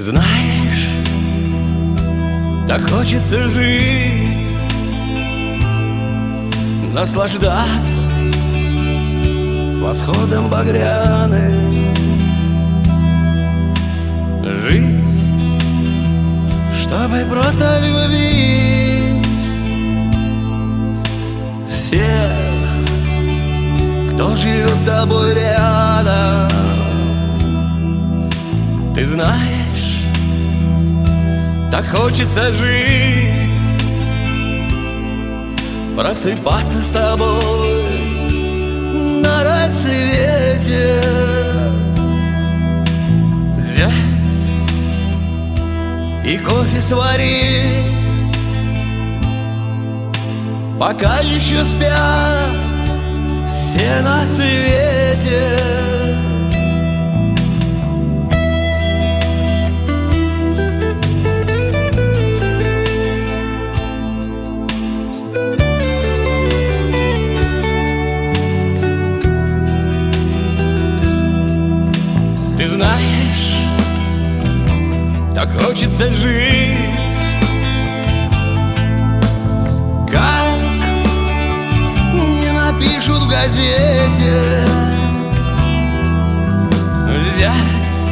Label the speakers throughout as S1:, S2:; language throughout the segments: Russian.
S1: Знаешь, так хочется жить, наслаждаться восходом багряным, жить, чтобы просто любить всех, кто живет с тобой рядом. Ты знаешь, так хочется жить, просыпаться с тобой на рассвете, взять и кофе сварить, пока еще спят все на свете. Ты знаешь, так хочется жить, как не напишут в газете, взять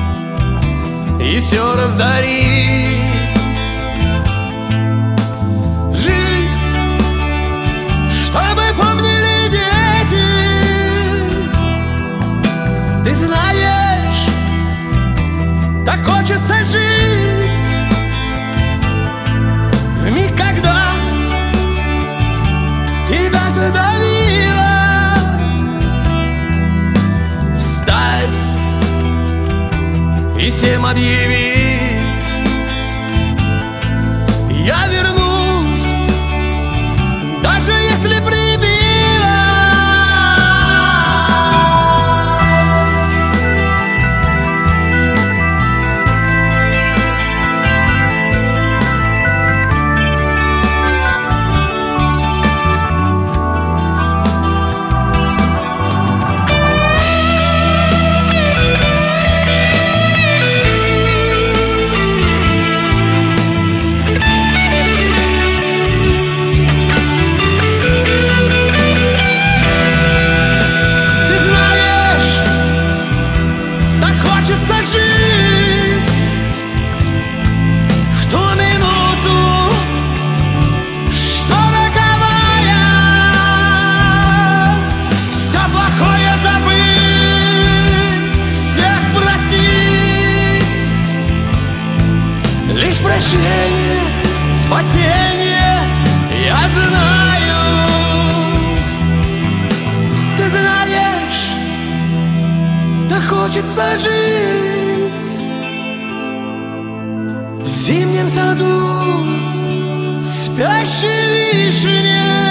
S1: и все раздарить, жить, чтобы помнили дети. Ты знаешь, так хочется жить в миг, когда тебя задавило, встать и всем объявить: я вернусь, даже если прибило. Лишь прощение, спасение, я знаю. Ты знаешь, так хочется жить в зимнем саду спящей вишни.